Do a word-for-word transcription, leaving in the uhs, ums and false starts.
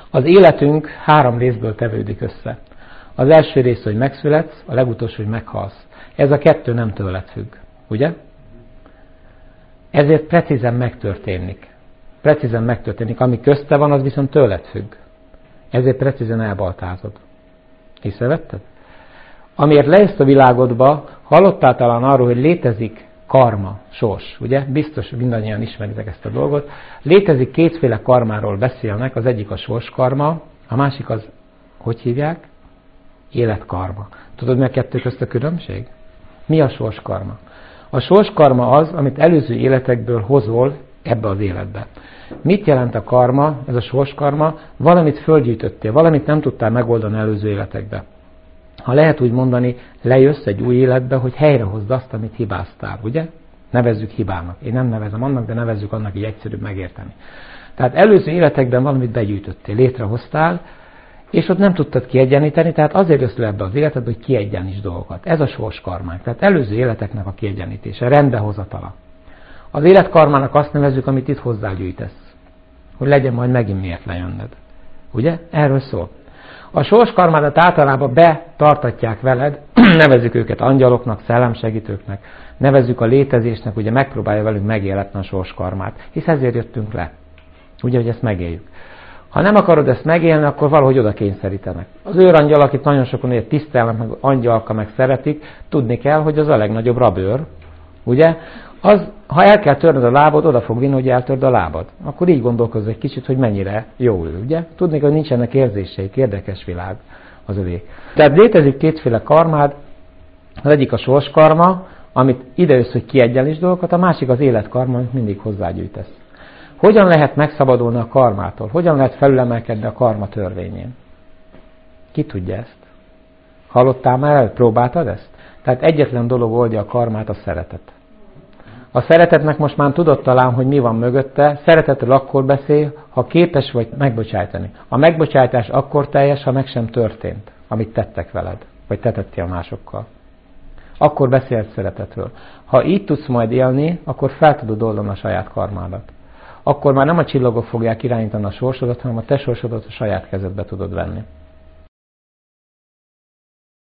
Az életünk három részből tevődik össze. Az első rész, hogy megszületsz, a legutolsó, hogy meghalsz. Ez a kettő nem tőled függ, ugye? Ezért precízen megtörténik. Precízen megtörténik. Ami közte van, az viszont tőled függ. Ezért precízen elbaltázod. Észrevetted? Amiért lejössz a világodba, hallottál talán arról, hogy létezik karma, sors, ugye? Biztos mindannyian ismeritek ezt a dolgot. Létezik kétféle karmáról beszélnek, az egyik a sorskarma, a másik az, hogy hívják? Életkarma. Tudod, mi a kettő közt a különbség? Mi a sorskarma? A sorskarma az, amit előző életekből hozol ebbe az életbe. Mit jelent a karma, ez a sorskarma? Valamit fölgyűjtöttél, valamit nem tudtál megoldani előző életekbe. Ha lehet úgy mondani, lejössz egy új életbe, hogy helyrehozd azt, amit hibáztál, ugye? Nevezzük hibának. Én nem nevezem annak, de nevezzük annak, így egyszerűbb megérteni. Tehát előző életekben valamit begyűjtöttél, létrehoztál, és ott nem tudtad kiegyenlíteni, tehát azért jössz le ebbe az életedbe, hogy kiegyenítsd dolgokat. Ez a sorskarmánk. Tehát előző életeknek a kiegyenítése, rendbehozatala. Az életkarmának azt nevezzük, amit itt hozzágyűjtesz. Hogy legyen majd megint miért lejönned. Ugye? Erről szól. A sorskarmádat általában betartatják veled, nevezzük őket angyaloknak, szellemsegítőknek, nevezzük a létezésnek, ugye megpróbálja velünk megéletni a sorskarmát, hisz ezért jöttünk le. Ugye, hogy ezt megéljük. Ha nem akarod ezt megélni, akkor valahogy oda kényszerítenek. Az őrangyal, akit nagyon sokan ilyet tisztelnek, meg angyalka, meg szeretik, tudni kell, hogy az a legnagyobb rabőr, ugye? Az, ha el kell törnöd a lábod, oda fog vinni, hogy eltörd a lábad. Akkor így gondolkozz egy kicsit, hogy mennyire jó ő, ugye? Tudni, hogy nincsenek érzéseik, érdekes világ az övé. Tehát létezik kétféle karmád, az egyik a sorskarma, amit idejössz, hogy kiegyenlítsd dolgokat, a másik az életkarma, amit mindig hozzágyűjtesz. Hogyan lehet megszabadulni a karmától? Hogyan lehet felülemelkedni a karma törvényén? Ki tudja ezt? Hallottál már el? Próbáltad ezt? Tehát egyetlen dolog oldja a karmát, a szeretet. A szeretetnek most már tudod talán, hogy mi van mögötte. Szeretetről akkor beszél, ha képes vagy megbocsájtani. A megbocsátás akkor teljes, ha meg sem történt, amit tettek veled, vagy te tettél másokkal. Akkor beszélsz szeretetről. Ha így tudsz majd élni, akkor fel tudod oldani a saját karmádat. Akkor már nem a csillagok fogják irányítani a sorsodat, hanem a te sorsodat a saját kezedbe tudod venni.